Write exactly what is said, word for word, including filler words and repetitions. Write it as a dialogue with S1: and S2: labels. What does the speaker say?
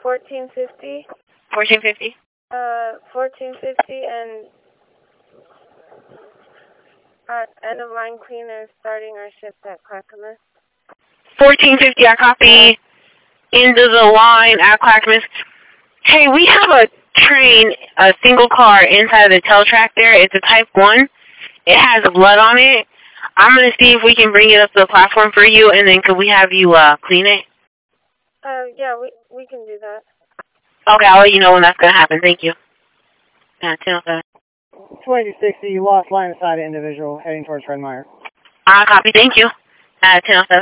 S1: fourteen fifty.
S2: fourteen fifty?
S1: Uh, fourteen fifty and our end of line cleaner is starting our shift at Clackamas.
S2: fourteen fifty, I copy. End of the line at Clackamas. Hey, we have a train, a single car inside the tail track there. It's a type one. It has blood on it. I'm going to see if we can bring it up to the platform for you, and then could we have you uh, clean it?
S1: Uh, yeah, we we can do that.
S2: Okay, I'll let you know when that's going to happen. Thank you. Yeah, ten oh seven.
S3: twenty sixty, you lost line of sight of individual heading towards Fred Meyer.
S2: I copy. Thank you. Uh, ten oh seven.